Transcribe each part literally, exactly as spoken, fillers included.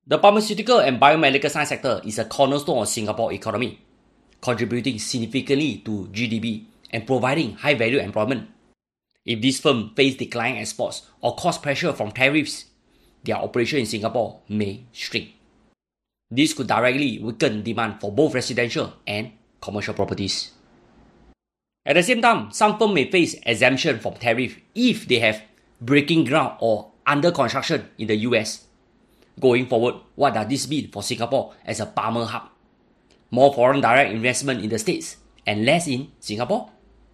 The pharmaceutical and biomedical science sector is a cornerstone of Singapore economy, contributing significantly to G D P and providing high-value employment. If these firms face declining exports or cost pressure from tariffs, their operation in Singapore may shrink. This could directly weaken demand for both residential and commercial properties. At the same time, some firms may face exemption from tariff if they have breaking ground or under construction in the U S. Going forward, what does this mean for Singapore as a pharma hub? More foreign direct investment in the States and less in Singapore?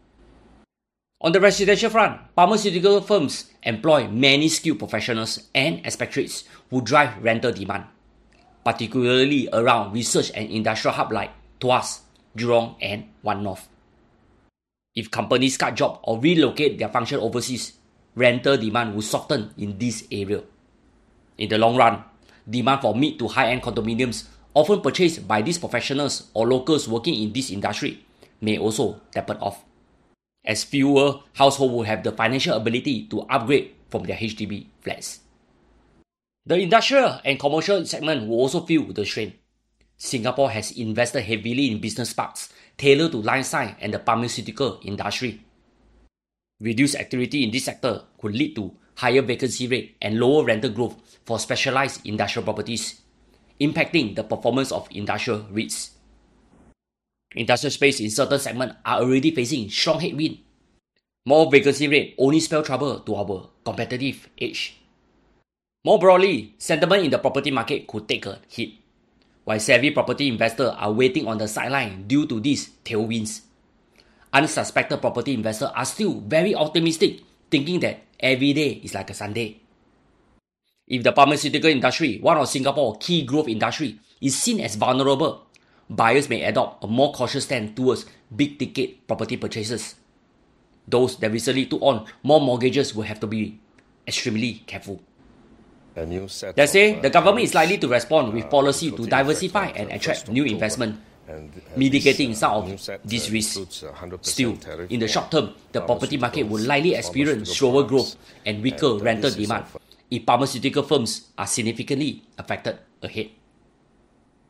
On the residential front, pharmaceutical firms employ many skilled professionals and expatriates who drive rental demand, particularly around research and industrial hubs like Tuas, Jurong and One North. If companies cut jobs or relocate their function overseas, rental demand will soften in this area. In the long run, demand for mid to high-end condominiums often purchased by these professionals or locals working in this industry may also taper off, as fewer households will have the financial ability to upgrade from their H D B flats. The industrial and commercial segment will also feel the strain. Singapore has invested heavily in business parks tailored to life science and the pharmaceutical industry. Reduced activity in this sector could lead to higher vacancy rate and lower rental growth for specialized industrial properties, impacting the performance of industrial REITs. Industrial space in certain segments are already facing strong headwind. More vacancy rate only spell trouble to our competitive edge. More broadly, sentiment in the property market could take a hit, while savvy property investors are waiting on the sideline due to these tailwinds. Unsuspected property investors are still very optimistic, thinking that every day is like a Sunday. If the pharmaceutical industry, one of Singapore's key growth industries, is seen as vulnerable, buyers may adopt a more cautious stand towards big-ticket property purchases. Those that recently took on more mortgages will have to be extremely careful. They say the government is likely to respond with policy to diversify and attract new investment, mitigating some of these risks. Still, in the short term, the property market will likely experience slower growth and weaker rental demand if pharmaceutical firms are significantly affected ahead.